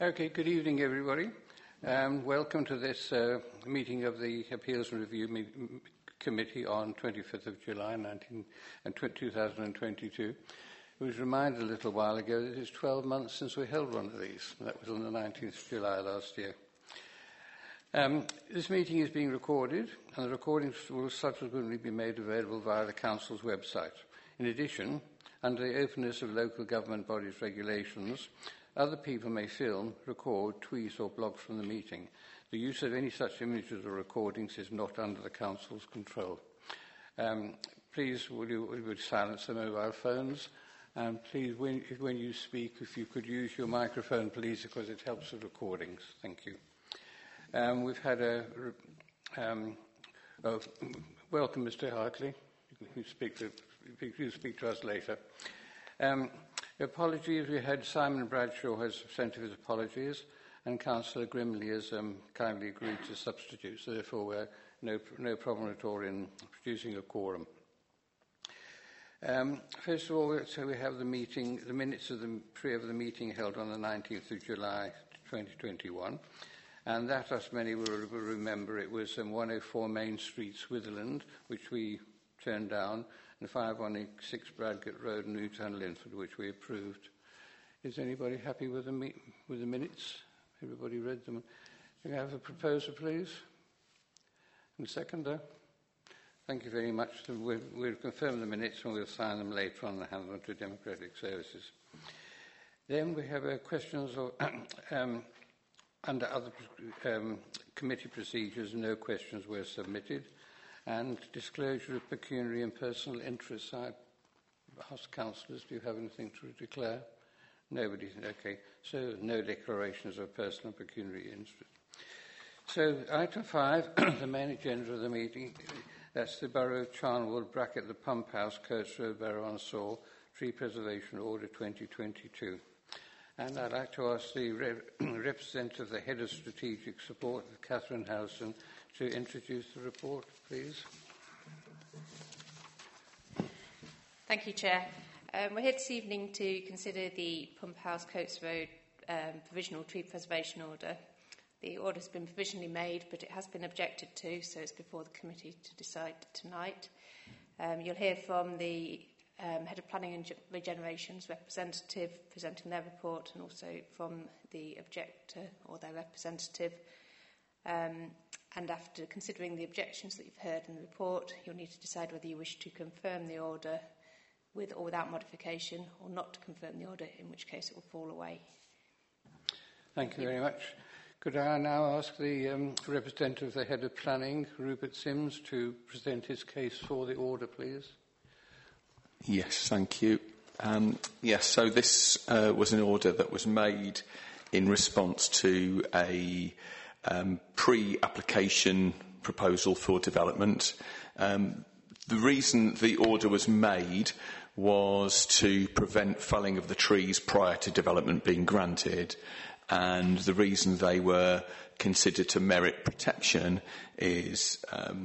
Okay, good evening, everybody. Welcome to this meeting of the Appeals and Review Committee on 25th of July 2022. It was reminded a little while ago that it's 12 months since we held one of these. That was on the 19th of July last year. This meeting is being recorded, and the recordings will subsequently be made available via the Council's website. In addition, under the openness of local government bodies regulations, other people may film, record, tweet or blog from the meeting. The use of any such images or recordings is not under the Council's control. Please, would you silence the mobile phones? And please, when you speak, if you could use your microphone, please, because it helps with recordings. Thank you. We've had welcome, Mr. Hartley. You speak to us later. Apologies, we had Simon Bradshaw has sent his apologies, and Councillor Grimley has kindly agreed to substitute, so therefore we're no problem at all in producing a quorum. First of all, so we have the minutes of the meeting held on the 19th of July 2021, and that, as many will remember, it was 104 Main Street, Switherland, which we turned down, and 516 Bradgate Road, Newtown, Linford, which we approved. Is anybody happy with the minutes? Everybody read them? Can I have a proposer, please? And a seconder? Thank you very much. We'll confirm the minutes and we'll sign them later on and hand them to Democratic Services. Then we have questions under other committee procedures. No questions were submitted. And disclosure of pecuniary and personal interests. I ask councillors, do you have anything to declare? Nobody. Okay. So no declarations of personal pecuniary interest. So item 5, the main agenda of the meeting, that's the Borough of Charnwood, the Pump House, Coates Road, Borough-on-Soar, Tree Preservation Order 2022. And I'd like to ask the representative of the Head of Strategic Support, Catherine Howson, to introduce the report, please. Thank you, Chair. We're here this evening to consider the Pump House Coates Road Provisional Tree Preservation Order. The order has been provisionally made, but it has been objected to, so it's before the committee to decide tonight. You'll hear from the Head of Planning and Regeneration's representative presenting their report, and also from the objector or their representative. And after considering the objections that you've heard in the report, you'll need to decide whether you wish to confirm the order with or without modification, or not to confirm the order, in which case it will fall away. Thank you very much. Could I now ask the representative of the Head of Planning, Rupert Sims, to present his case for the order, please? Yes, thank you. So this was an order that was made in response to a pre-application proposal for development. The reason the order was made was to prevent felling of the trees prior to development being granted, and the reason they were considered to merit protection is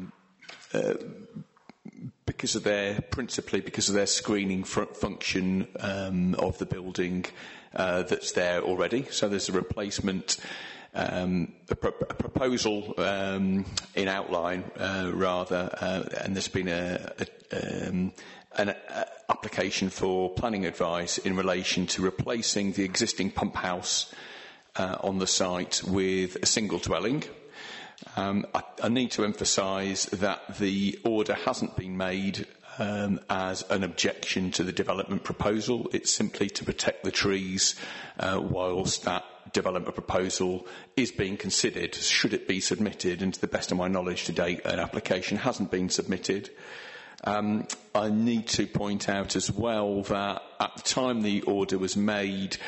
principally because of their screening function of the building that's there already. So there's a replacement. A proposal in outline, and there's been an application for planning advice in relation to replacing the existing pump house on the site with a single dwelling. I need to emphasise that the order hasn't been made as an objection to the development proposal. It's simply to protect the trees whilst that development proposal is being considered, should it be submitted, and to the best of my knowledge to date an application hasn't been submitted. I need to point out as well that at the time the order was made,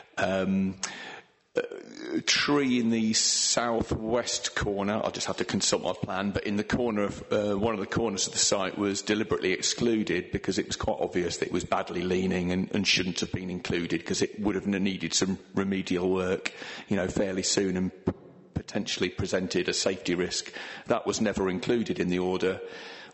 a tree in the southwest corner, I'll just have to consult my plan, but in the corner of one of the corners of the site was deliberately excluded because it was quite obvious that it was badly leaning and shouldn't have been included, because it would have needed some remedial work, fairly soon, and potentially presented a safety risk. That was never included in the order.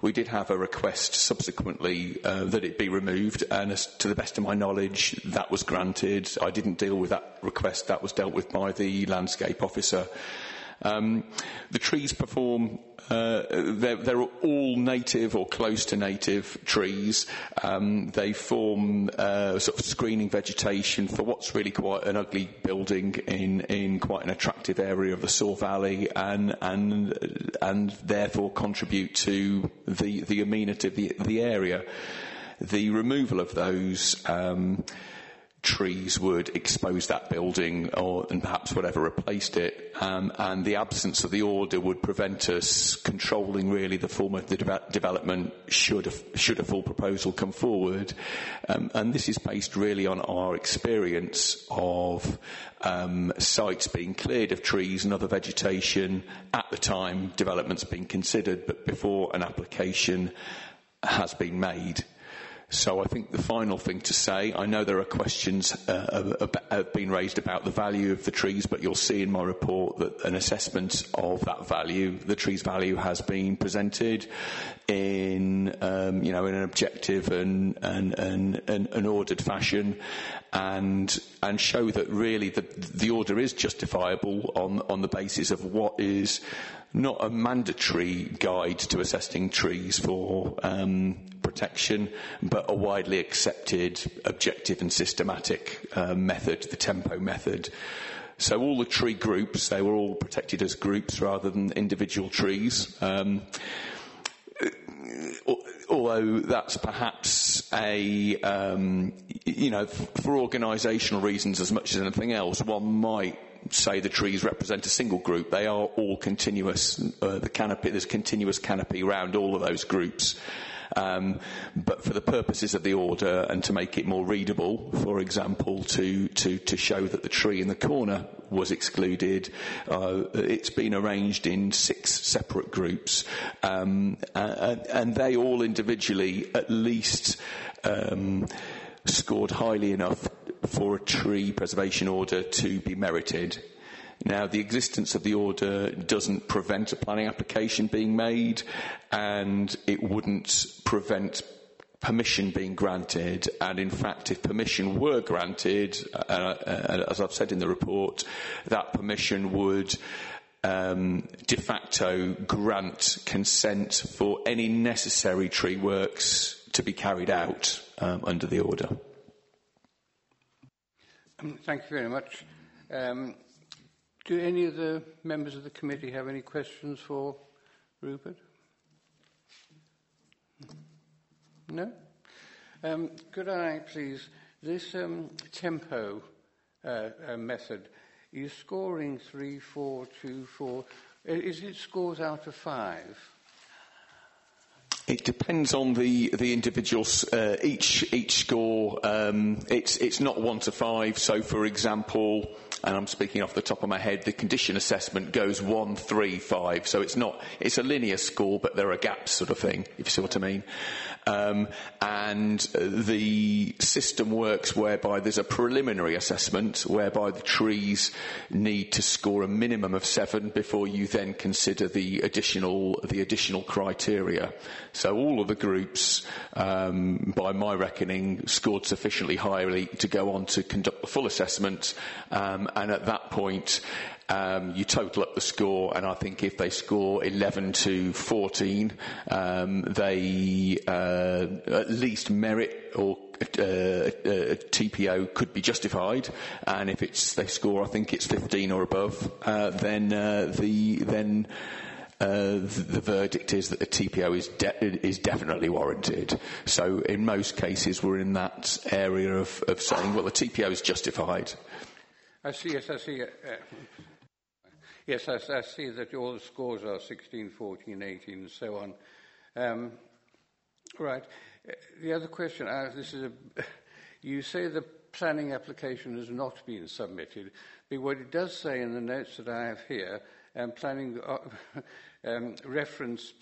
We did have a request subsequently that it be removed, and as to the best of my knowledge, that was granted. I didn't deal with that request. That was dealt with by the landscape officer. The trees perform, they're all native or close to native trees. They form sort of screening vegetation for what's really quite an ugly building in quite an attractive area of the Soar Valley, and therefore contribute to the amenity of the area. The removal of those trees would expose that building and perhaps whatever replaced it, and the absence of the order would prevent us controlling really the form of the development should a full proposal come forward, and this is based really on our experience of sites being cleared of trees and other vegetation at the time development's been considered, but before an application has been made. So I think the final thing to say, I know there are questions have been raised about the value of the trees, but you'll see in my report that an assessment of that value, the tree's value, has been presented in in an objective and an ordered fashion, and show that really the order is justifiable on the basis of what is not a mandatory guide to assessing trees for protection, but a widely accepted, objective and systematic method, the tempo method. So all the tree groups, they were all protected as groups rather than individual trees. Although that's perhaps for organisational reasons as much as anything else, one might say the trees represent a single group. They are all continuous. There's continuous canopy around all of those groups. But for the purposes of the order and to make it more readable, for example, to show that the tree in the corner was excluded, it's been arranged in 6 separate groups, and they all individually at least scored highly enough for a tree preservation order to be merited. Now, the existence of the order doesn't prevent a planning application being made, and it wouldn't prevent permission being granted. And in fact, if permission were granted, as I've said in the report, that permission would de facto grant consent for any necessary tree works to be carried out under the order. Thank you very much. Do any of the members of the committee have any questions for Rupert? No? Could I, please, this tempo method, you're scoring 3, 4, 2, 4. Is it scores out of 5? It depends on the individuals. Each score, it's not 1 to 5. So, for example, and I'm speaking off the top of my head, the condition assessment goes 1, 3, 5. So it's a linear score, but there are gaps, sort of thing, if you see what I mean. And the system works whereby there's a preliminary assessment whereby the trees need to score a minimum of 7 before you then consider the additional criteria. So all of the groups, by my reckoning, scored sufficiently highly to go on to conduct the full assessment, and at that point you total up the score, and I think if they score 11 to 14, they at least merit, or TPO could be justified, and if they score, I think it's 15 or above, then the verdict is that the TPO is definitely warranted. So in most cases, we're in that area of saying, well, the TPO is justified. I see. Yes, I see. Yes, I see that all the scores are 16, 14, 18, and so on. Right. The other question, you say the planning application has not been submitted, but what it does say in the notes that I have here, planning reference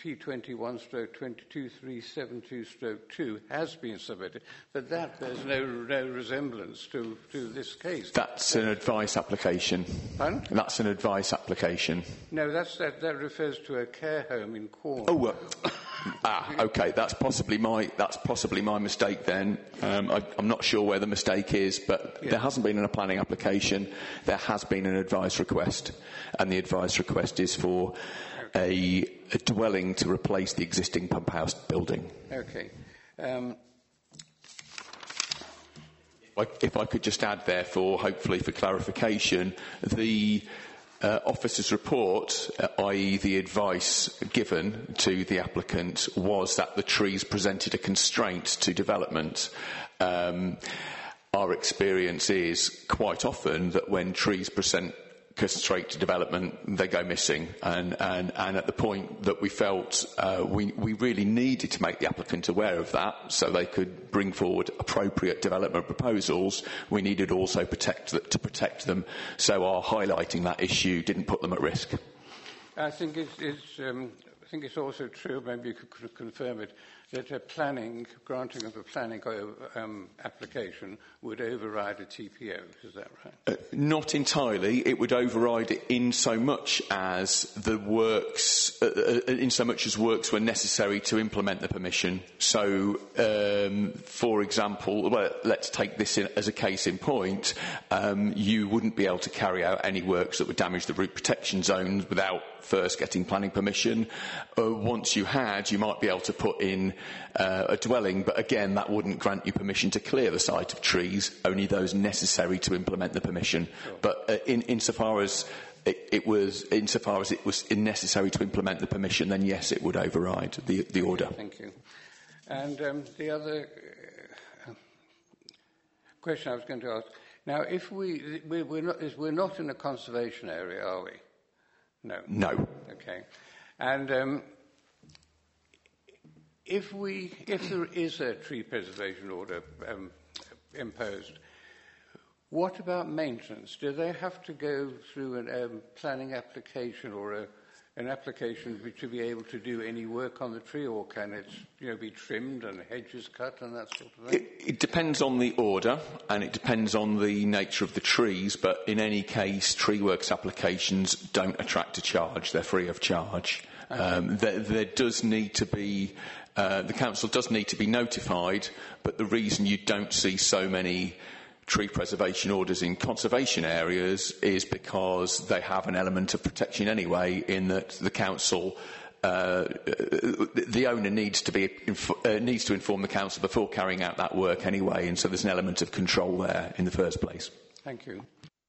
P21/22372/2 has been submitted, but that bears no resemblance to this case. That's an advice application. Pardon? That's an advice application. No, that refers to a care home in Cornwall. Oh, Okay, that's possibly my mistake then. I'm not sure where the mistake is, but there hasn't been a planning application. There has been an advice request, and the advice request is for a dwelling to replace the existing pump house building. Okay. If I could just add, therefore, hopefully for clarification, the officer's report, i.e. the advice given to the applicant, was that the trees presented a constraint to development. Our experience is quite often that when trees present constraint to development, they go missing. And at the point that we felt we really needed to make the applicant aware of that so they could bring forward appropriate development proposals, we needed also to protect them, so our highlighting that issue didn't put them at risk. I think it's also true, maybe you could confirm it, that granting of a planning application would override a TPO. Is that right? Not entirely. It would override it in so much as works were necessary to implement the permission. So, for example, let's take this as a case in point. You wouldn't be able to carry out any works that would damage the root protection zones without first getting planning permission. Once you had, you might be able to put in a dwelling, but again, that wouldn't grant you permission to clear the site of trees, only those necessary to implement the permission. Sure. But insofar as it was necessary to implement the permission, then yes, it would override the order. Thank you. And the other question I was going to ask, now, if we're not in a conservation area, are we? No. No. Okay. And if there is a tree preservation order imposed, what about maintenance? Do they have to go through a planning application or an application to be able to do any work on the tree, or can it be trimmed and hedges cut and that sort of thing? It depends on the order and it depends on the nature of the trees, but in any case, tree works applications don't attract a charge. They're free of charge. Okay. There does need to be, the council does need to be notified, but the reason you don't see so many tree preservation orders in conservation areas is because they have an element of protection anyway, in that the council, the owner needs to inform the council before carrying out that work anyway, and so there's an element of control there in the first place. Thank you.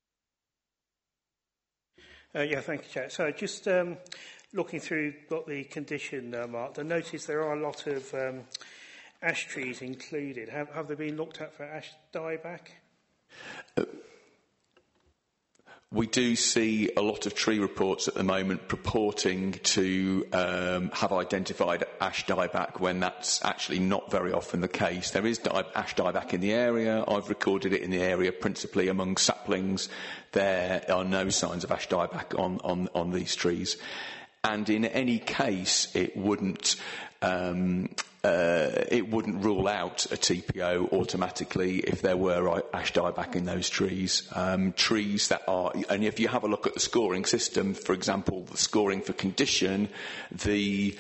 Thank you, Chair. So just looking through what the condition marked, I noticed there are a lot of ash trees included. Have they been looked at for ash dieback? We do see a lot of tree reports at the moment purporting to have identified ash dieback when that's actually not very often the case. There is ash dieback in the area. I've recorded it in the area principally among saplings. There are no signs of ash dieback on these trees. And in any case, it wouldn't rule out a TPO automatically if there were ash dieback in those trees. Trees that are, and if you have a look at the scoring system, for example, the scoring for condition, the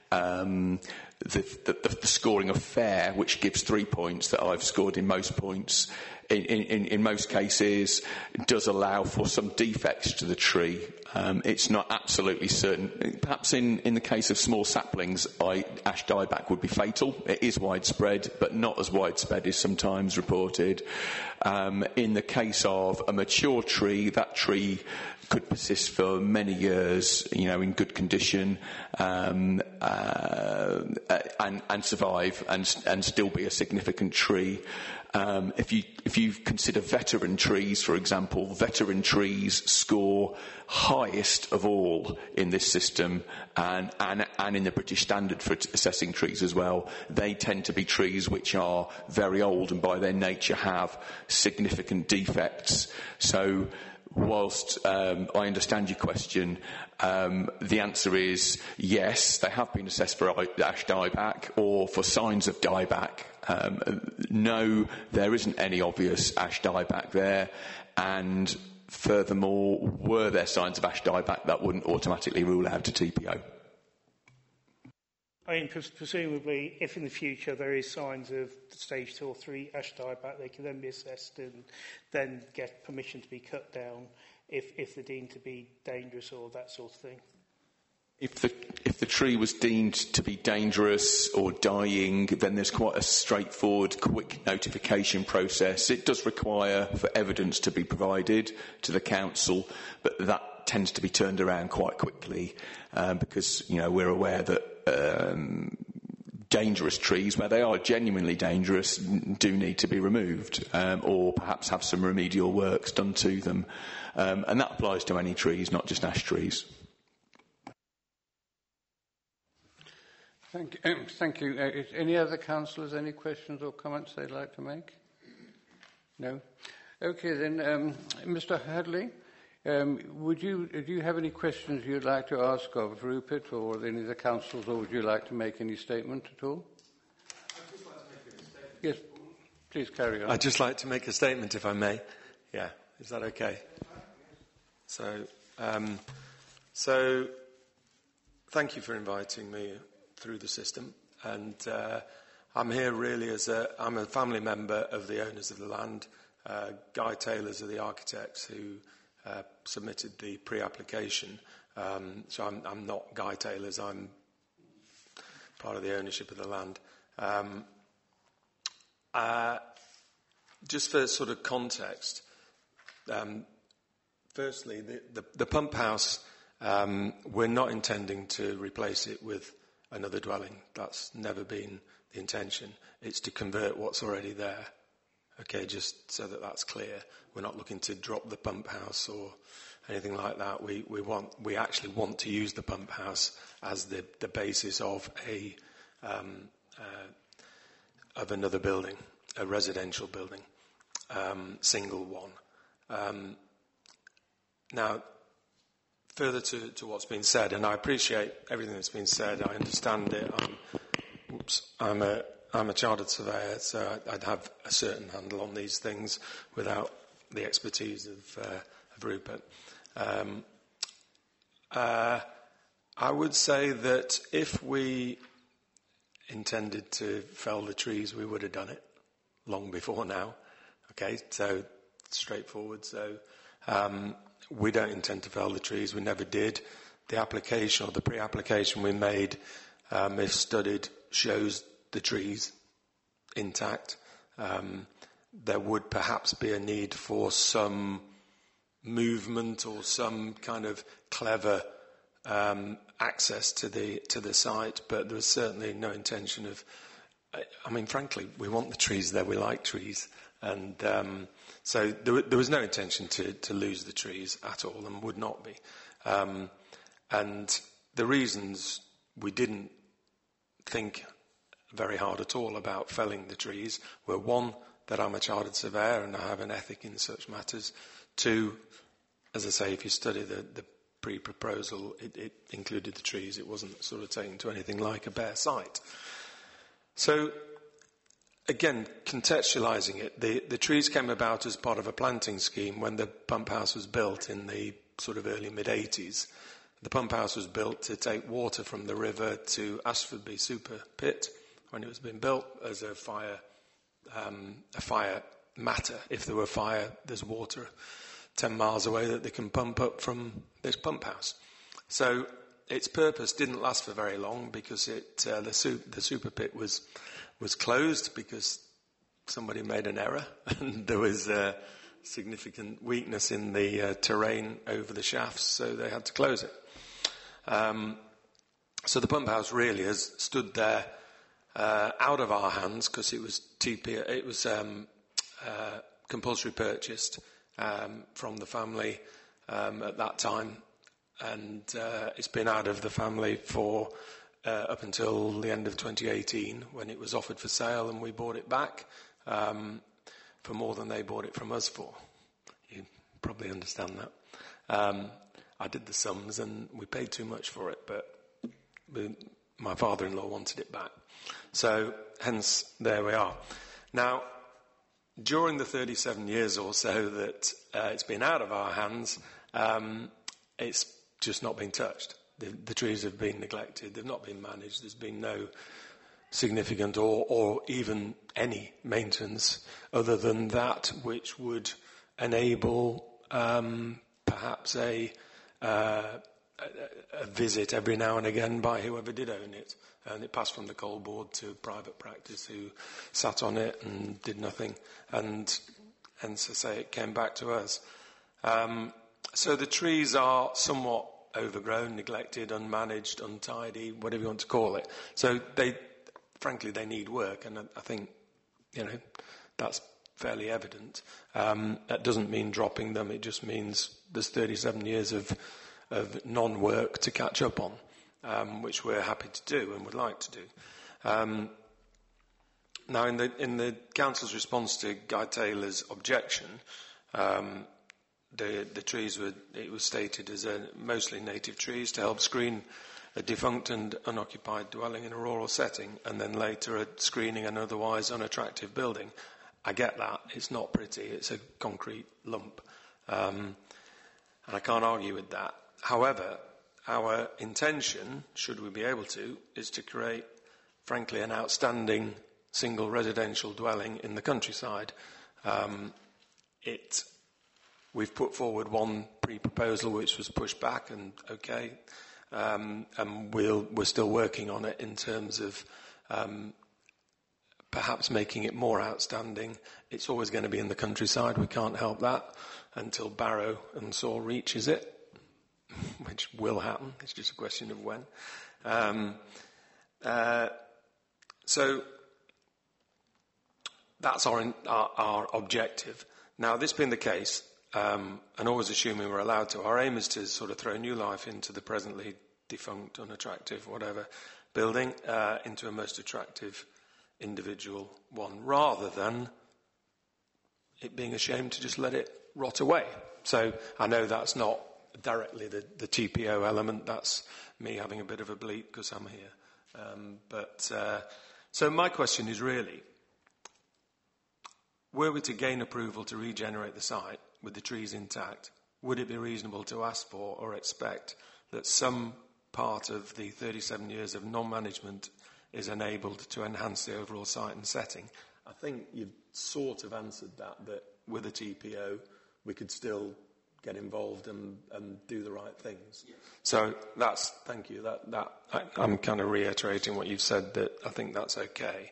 scoring of fair, which gives 3 points, that I've scored in most points, in most cases, does allow for some defects to the tree. It's not absolutely certain. Perhaps in the case of small saplings, ash dieback would be fatal. It is widespread, but not as widespread as sometimes reported. In the case of a mature tree, that tree could persist for many years, in good condition, and survive and still be a significant tree. If you consider veteran trees, for example, veteran trees score highest of all in this system, and in the British standard for assessing trees as well. They tend to be trees which are very old and by their nature have significant defects. So whilst I understand your question, the answer is yes, they have been assessed for ash dieback or for signs of dieback. No, there isn't any obvious ash dieback there, and furthermore, were there signs of ash dieback, that wouldn't automatically rule out a TPO. I mean, presumably, if in the future there is signs of stage 2 or 3 ash dieback, they can then be assessed and then get permission to be cut down if they're deemed to be dangerous or that sort of thing. If the tree was deemed to be dangerous or dying, then there's quite a straightforward, quick notification process. It does require for evidence to be provided to the council, but that tends to be turned around quite quickly because, we're aware that dangerous trees, where they are genuinely dangerous, do need to be removed or perhaps have some remedial works done to them. And that applies to any trees, not just ash trees. Thank you. Any other councillors, any questions or comments they'd like to make? No? Okay, then, Mr Hadley, do you have any questions you'd like to ask of Rupert or any of the councillors, or would you like to make any statement at all? I'd just like to make a statement. Yes, please carry on. I'd just like to make a statement, if I may. Yeah, is that okay? So thank you for inviting me through the system, and I'm here really I'm a family member of the owners of the land. Guy Taylors are the architects who submitted the pre-application. So I'm not Guy Taylors, I'm part of the ownership of the land. Just for sort of context, firstly, the pump house, we're not intending to replace it with another dwelling. That's never been the intention. It's to convert what's already there. Okay, just so that that's clear. We're not looking to drop the pump house or anything like that. We actually want to use the pump house as the basis of of another building, a residential building, single one. Now, further to what's been said, and I appreciate everything that's been said. I understand it. I'm a chartered surveyor, so I'd have a certain handle on these things without the expertise of Rupert. I would say that if we intended to fell the trees, we would have done it long before now. Okay, so straightforward. So we don't intend to fell the trees. We never did. The application or the pre-application we made, if studied, shows the trees intact. There would perhaps be a need for some movement or some kind of clever access to the site, but there was certainly no intention of. I mean, frankly, we want the trees there. We like trees, and so there was no intention to lose the trees at all, and would not be. And the reasons we didn't think very hard at all about felling the trees were, one, that I'm a chartered surveyor and I have an ethic in such matters. Two, as I say, if you study the pre-proposal, it included the trees. It wasn't sort of taken to anything like a bare site. So, again, contextualising it, the trees came about as part of a planting scheme when the pump house was built in the sort of early mid-80s. The pump house was built to take water from the river to Ashfordby Super Pit when it was being built as a fire matter. If there were fire, there's water 10 miles away that they can pump up from this pump house. So its purpose didn't last for very long because the super pit was closed because somebody made an error and there was a significant weakness in the terrain over the shafts, so they had to close it. So the pump house really has stood there out of our hands because it was compulsory purchased from the family at that time, and it's been out of the family for up until the end of 2018 when it was offered for sale and we bought it back for more than they bought it from us for. You probably understand that. I did the sums and we paid too much for it, but my father-in-law wanted it back. So, hence, there we are. Now, during the 37 years or so that it's been out of our hands, it's just not been touched. The trees have been neglected. They've not been managed. There's been no significant or even any maintenance other than that which would enable perhaps a visit every now and again by whoever did own it. And it passed from the coal board to private practice who sat on it and did nothing. And so say it came back to us. So the trees are somewhat overgrown, neglected, unmanaged, untidy, whatever you want to call it. So frankly, they need work. And I think, that's fairly evident. That doesn't mean dropping them. It just means there's 37 years of non-work to catch up on, which we're happy to do and would like to do. Now, in the council's response to Guy Taylor's objection, the trees it was stated as mostly native trees to help screen a defunct and unoccupied dwelling in a rural setting, and then later a screening an otherwise unattractive building. I get that. It's not pretty. It's a concrete lump. And I can't argue with that. However, our intention, should we be able to, is to create, frankly, an outstanding single residential dwelling in the countryside. We've put forward one pre-proposal which was pushed back, and okay, and we're still working on it in terms of perhaps making it more outstanding. It's always going to be in the countryside. We can't help that until Barrow and Saw reaches it, which will happen. It's just a question of when. So that's our objective. Now, this being the case, and always assuming we're allowed to, our aim is to sort of throw new life into the presently defunct, unattractive, whatever, building, into a most attractive individual one, rather than it being a shame to just let it rot away. So I know that's not directly the TPO element. That's me having a bit of a bleat because I'm here. So my question is really, were we to gain approval to regenerate the site with the trees intact, would it be reasonable to ask for or expect that some part of the 37 years of non-management is enabled to enhance the overall site and setting? I think you've sort of answered that with a TPO we could still get involved and do the right things. Yes. So thank you. I'm kind of reiterating what you've said, that I think that's okay.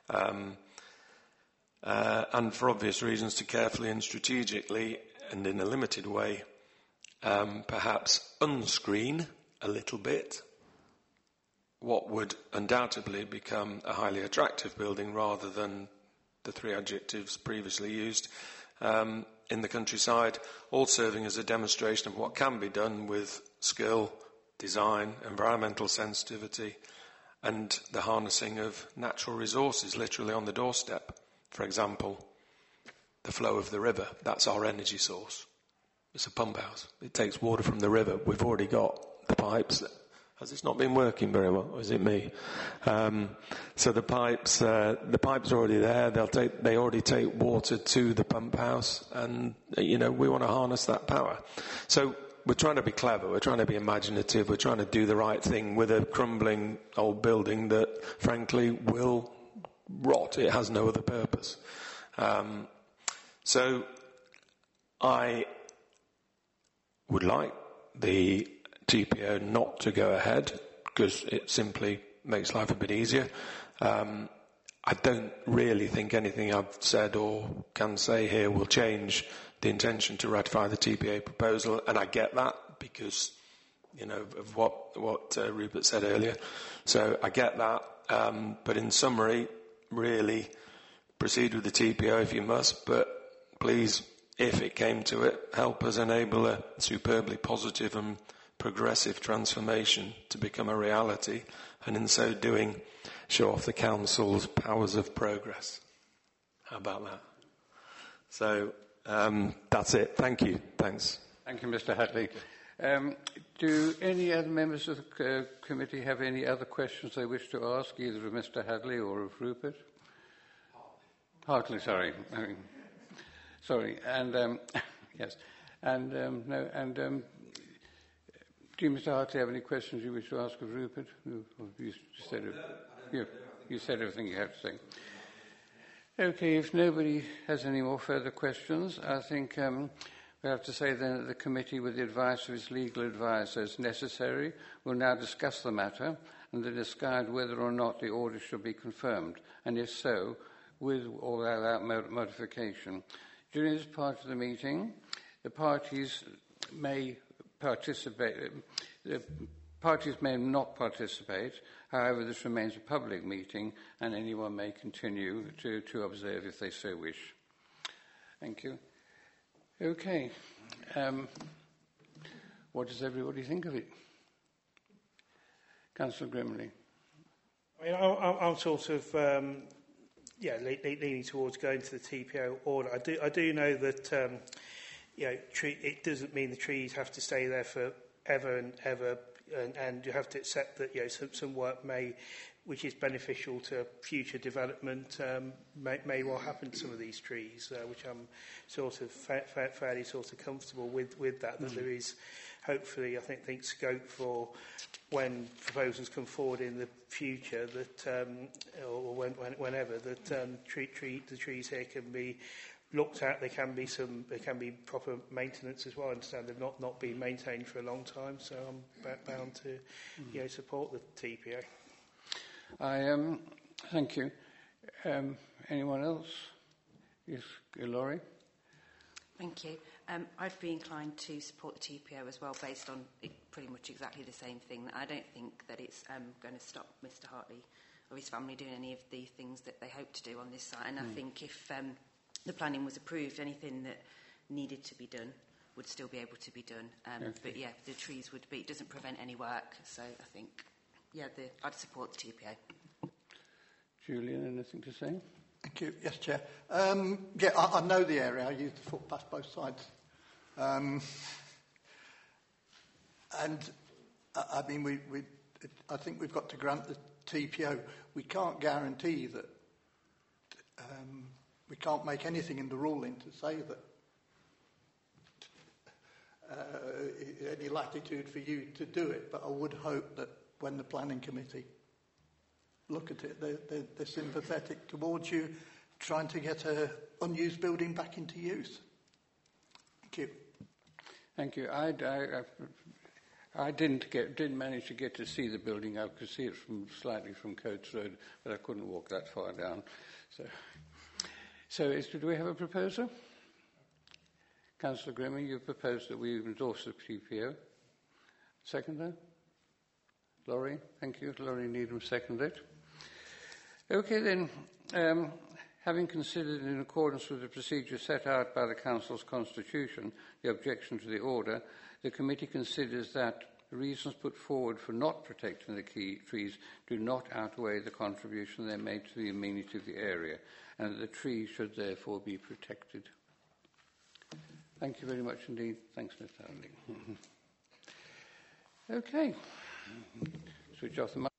And for obvious reasons, to carefully and strategically and in a limited way, perhaps unscreen a little bit what would undoubtedly become a highly attractive building rather than the three adjectives previously used, in the countryside, all serving as a demonstration of what can be done with skill, design, environmental sensitivity, and the harnessing of natural resources literally on the doorstep. For example, the flow of the river, that's our energy source. It's a pump house. It takes water from the river. We've already got the pipes. Has this not been working very well, or is it me? So the pipes are already there. They already take water to the pump house, and we want to harness that power. So we're trying to be clever. We're trying to be imaginative. We're trying to do the right thing with a crumbling old building that, frankly, will rot. It has no other purpose. So I would like the TPO not to go ahead because it simply makes life a bit easier. I don't really think anything I've said or can say here will change the intention to ratify the TPA proposal, and I get that because, of what Rupert said earlier. So I get that, but in summary, really proceed with the TPO if you must, but please, if it came to it, help us enable a superbly positive and progressive transformation to become a reality, and in so doing, show off the council's powers of progress. How about that? So that's it. Thank you. Thanks. Thank you, Mr. Hadley. Do any other members of the committee have any other questions they wish to ask, either of Mr. Hadley or of Rupert? Hartley, sorry. Sorry. And yes. And no. And Do you, Mr. Hartley, have any questions you wish to ask of Rupert? No, you said everything you had to say. Okay, if nobody has any more further questions, I think we have to say then that the committee, with the advice of its legal advisor as necessary, will now discuss the matter and then decide whether or not the order should be confirmed, and if so, with or without modification. During this part of the meeting, the parties may participate. The parties may not participate. However, this remains a public meeting, and anyone may continue to observe if they so wish. Thank you. Okay. What does everybody think of it? Councillor Grimley. I mean, I'm sort of leaning towards going to the TPO order. I do know that it doesn't mean the trees have to stay there for ever and ever, and you have to accept that some work which is beneficial to future development, may well happen to some of these trees, which I'm sort of fairly sort of comfortable with that there is hopefully, I think scope for when proposals come forward in the future that, or whenever, that the trees here can be looked at. There can be proper maintenance as well. I understand they've not been maintained for a long time, so I'm bound to support the TPO. Thank you. Anyone else? Yes, Laurie. Thank you. I'd be inclined to support the TPO as well, based on pretty much exactly the same thing. I don't think that it's going to stop Mr. Hartley or his family doing any of the things that they hope to do on this site. And I think if the planning was approved, anything that needed to be done would still be able to be done. Okay. But yeah, the trees would be. It doesn't prevent any work, so I think I'd support the TPO. Julian, anything to say? Thank you. Yes, Chair. I know the area. I use the footpath both sides. And I mean, I think we've got to grant the TPO. We can't guarantee that. We can't make anything in the ruling to say that any latitude for you to do it. But I would hope that when the planning committee look at it, they're sympathetic towards you trying to get an unused building back into use. Thank you. Thank you. I didn't manage to get to see the building. I could see it slightly from Coates Road, but I couldn't walk that far down. So do we have a proposer? Councillor Grimmer, you proposed that we endorse the TPO. Seconder? Laurie, thank you. Laurie Needham seconded. Okay then, having considered in accordance with the procedure set out by the Council's Constitution the objection to the order, the committee considers that the reasons put forward for not protecting the key trees do not outweigh the contribution they made to the amenity of the area, and that the trees should therefore be protected. Thank you very much indeed. Thanks, Mr. Harding. Okay. Switch off the mic.